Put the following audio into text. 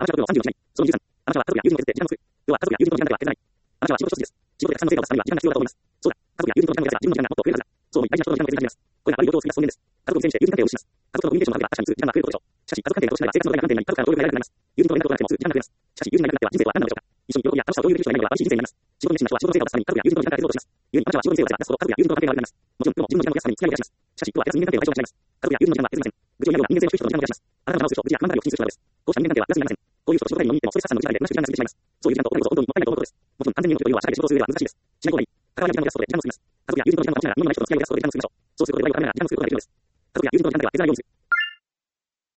なたは部分を30をしない。その23、あなたは家族や友人として時間を作る。要は家族や友人との時間では絶対ない。あなたは仕事一筋です。仕事でたくさんの成果を出すためには時間が必要だと思います。そうだ。家族や友人との時間を減らせば自分の時間がもっと増えるはずだ。そう思い、大事な人との時間を削り始めます。これがある状況を作り出す尊厳です。家族を犠牲にして友人関係を失います。家族とのコミュニケーションの数が確かに普通、時間が増えることでしょう。しかし、家族関係が失いは生活のどれかの観点に家族からの協力が得られなくなります。友人との連絡を取らなくても普通、時間が増えます。しかし、友人がいなくなっては人生は何なのでしょうか。一緒に喜びや楽しさを共有できる人がいないのでは楽しい人生になります。仕事熱心な人は仕事の成果を出すために家族や友人との時間が削ろうとします。故にあなたは仕事の成果を出すほど家族や友人との関係が悪くなります。もちろん、今日も自分の時間を増やすために付き合いを増やします。しかし、今日は減らす人間関係を解消します。家族や友人の時間は削りません。愚痴を言い合うような人間性を低い人の時間を増やします。あなたの直す人、愚痴や不満談を気にする人なのです。こうした人間関係は増やすになりません。こういう人と仕事に飲みに行ってもストレス発散の時間で虚しく時間が過ぎてしまいます。そういう時間とお金こそ本当にもったいないと思うことです。もちろん安全に命と余裕は社会で仕事をする上では難しいです。しない方がいい。関わりの時間を増やすことで時間を作ります。家族や友人との時間を持ちながら、身のない人と付き合いを増やすことで時間のない人と付き合いを増やすことで時間を作ることができるのです。家族や友人との時間では削らないようにする。